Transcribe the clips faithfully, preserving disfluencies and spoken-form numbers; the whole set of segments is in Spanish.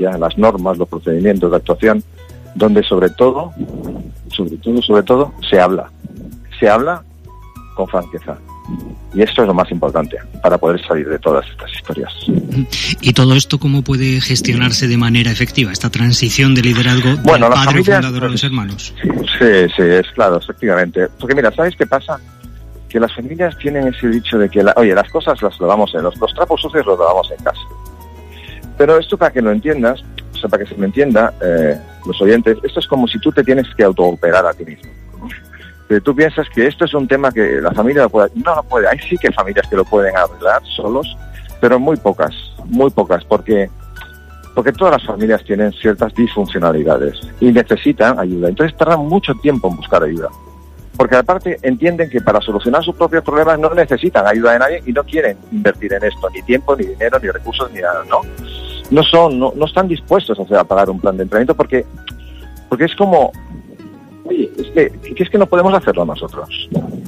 estrategia, las normas, los procedimientos de actuación, donde sobre todo, sobre todo, sobre todo, se habla. Se habla con franqueza. Y esto es lo más importante para poder salir de todas estas historias. ¿Y todo esto cómo puede gestionarse de manera efectiva, esta transición de liderazgo bueno, del padre familias, fundador de los hermanos? Sí, sí, es claro, efectivamente. Porque mira, ¿sabes qué pasa? Que las familias tienen ese dicho de que, la, oye, las cosas las lavamos en los, los trapos sucios los lavamos en casa. Pero esto, para que lo entiendas, o sea, para que se me entienda, eh, los oyentes, esto es como si tú te tienes que autooperar a ti mismo. Que tú piensas que esto es un tema que la familia lo puede, no lo puede, hay sí que familias que lo pueden arreglar solos, pero muy pocas, muy pocas, porque porque todas las familias tienen ciertas disfuncionalidades y necesitan ayuda, entonces tardan mucho tiempo en buscar ayuda, porque aparte entienden que para solucionar sus propios problemas no necesitan ayuda de nadie y no quieren invertir en esto, ni tiempo, ni dinero, ni recursos, ni nada, ¿no? No son, no, no están dispuestos o sea, a pagar un plan de entrenamiento porque, porque es como... Oye, es que, que es que no podemos hacerlo nosotros.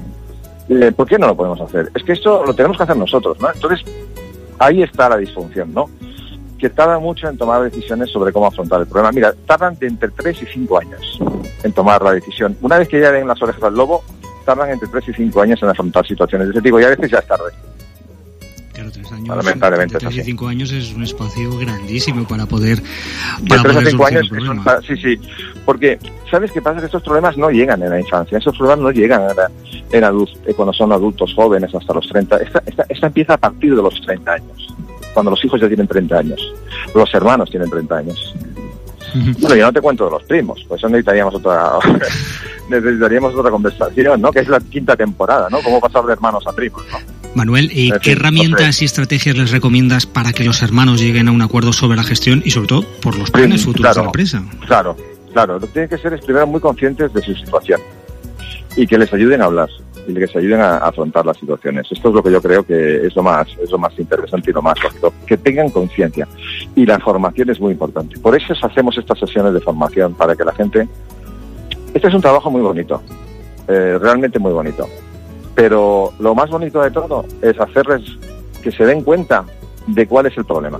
Eh, ¿Por qué no lo podemos hacer? Es que esto lo tenemos que hacer nosotros, ¿no? Entonces, ahí está la disfunción, ¿no? Que tardan mucho en tomar decisiones sobre cómo afrontar el problema. Mira, tardan de entre tres y cinco años en tomar la decisión. Una vez que ya ven las orejas al lobo, tardan entre tres y cinco años en afrontar situaciones de ese tipo y a veces ya es tarde. Claro, tres años, lamentablemente tres es y así. cinco años es un espacio grandísimo para poder para de tres a cinco años es un, sí, sí, porque ¿sabes qué pasa? Que estos problemas no llegan en la infancia, esos problemas no llegan en, la, en adultos, cuando son adultos jóvenes hasta los treinta, esta, esta, esta empieza a partir de los treinta años, cuando los hijos ya tienen treinta años, los hermanos tienen treinta años. Bueno, yo no te cuento de los primos, pues eso necesitaríamos otra necesitaríamos otra conversación, ¿no? Que es la quinta temporada, ¿no? Cómo pasar de hermanos a primos, ¿no? Manuel, ¿y qué herramientas y estrategias les recomiendas para que los hermanos lleguen a un acuerdo sobre la gestión y sobre todo por los planes sí, futuros claro, de la empresa? Claro, claro. Lo que tienen que ser es primero muy conscientes de su situación y que les ayuden a hablar y que les ayuden a, a afrontar las situaciones. Esto es lo que yo creo que es lo más, es lo más interesante y lo más lógico, que tengan conciencia. Y la formación es muy importante. Por eso hacemos estas sesiones de formación, para que la gente... Este es un trabajo muy bonito, eh, realmente muy bonito. Pero lo más bonito de todo es hacerles que se den cuenta de cuál es el problema,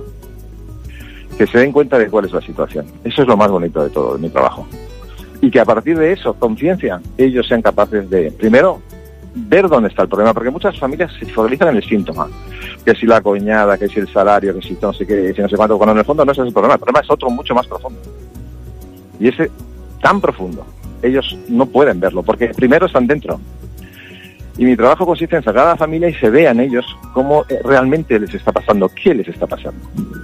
que se den cuenta de cuál es la situación. Eso es lo más bonito de todo, de mi trabajo. Y que a partir de eso, conciencia, ellos sean capaces de, primero, ver dónde está el problema, porque muchas familias se focalizan en el síntoma, que si la coñada, que si el salario, que si no sé qué, que si no sé cuánto, cuando en el fondo no ese es el problema, el problema es otro mucho más profundo. Y ese tan profundo, ellos no pueden verlo, porque primero están dentro. Y mi trabajo consiste en sacar a la familia y se vean ellos cómo realmente les está pasando, qué les está pasando.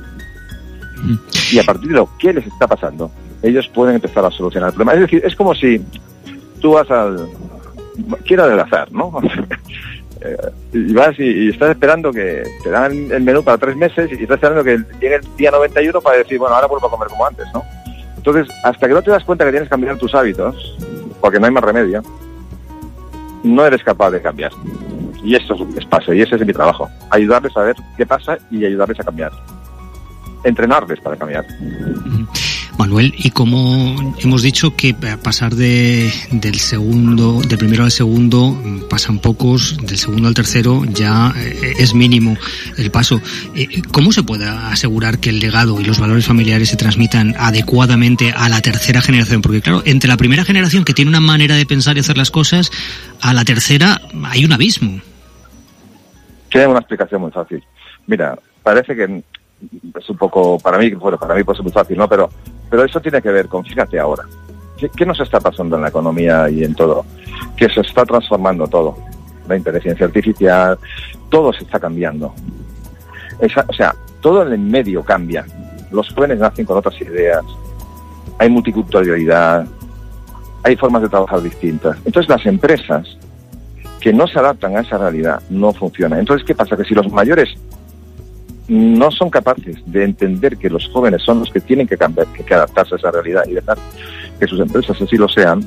Y a partir de lo que les está pasando, ellos pueden empezar a solucionar el problema. Es decir, es como si tú vas al... quiero adelgazar, ¿no? Y vas y, y estás esperando que te dan el menú para tres meses y estás esperando que llegue el día noventa y uno para decir, bueno, ahora vuelvo a comer como antes, ¿no? Entonces, hasta que no te das cuenta que tienes que cambiar tus hábitos, porque no hay más remedio, no eres capaz de cambiar. Y esto es lo que les pasa, y ese es mi trabajo. Ayudarles a ver qué pasa y ayudarles a cambiar. Entrenarles para cambiar. Manuel, y como hemos dicho que pasar de del segundo, del primero al segundo pasan pocos, del segundo al tercero ya es mínimo el paso. ¿Cómo se puede asegurar que el legado y los valores familiares se transmitan adecuadamente a la tercera generación? Porque claro, entre la primera generación, que tiene una manera de pensar y hacer las cosas, a la tercera hay un abismo. Tiene una explicación muy fácil. Mira, parece que es un poco, para mí, bueno, para mí puede ser muy fácil, ¿no? Pero, pero eso tiene que ver con, fíjate ahora, ¿qué, qué nos está pasando en la economía y en todo? Que se está transformando todo. La inteligencia artificial, todo se está cambiando. Esa, o sea, todo en el medio cambia. Los jóvenes nacen con otras ideas. Hay multiculturalidad. Hay formas de trabajar distintas. Entonces las empresas que no se adaptan a esa realidad no funcionan. Entonces, ¿qué pasa? Que si los mayores no son capaces de entender que los jóvenes son los que tienen que cambiar, que, que adaptarse a esa realidad y dejar que sus empresas así lo sean,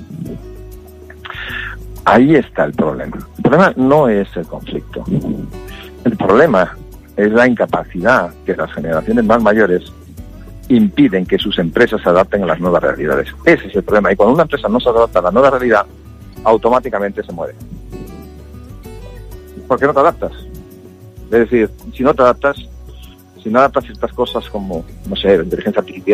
ahí está el problema. El problema no es el conflicto. El problema es la incapacidad que las generaciones más mayores impiden que sus empresas se adapten a las nuevas realidades. Ese es el problema. Y cuando una empresa no se adapta a la nueva realidad, automáticamente se muere. ¿Por qué no te adaptas? Es decir, si no te adaptas, si no adaptas ciertas cosas como, no sé, la inteligencia artificial,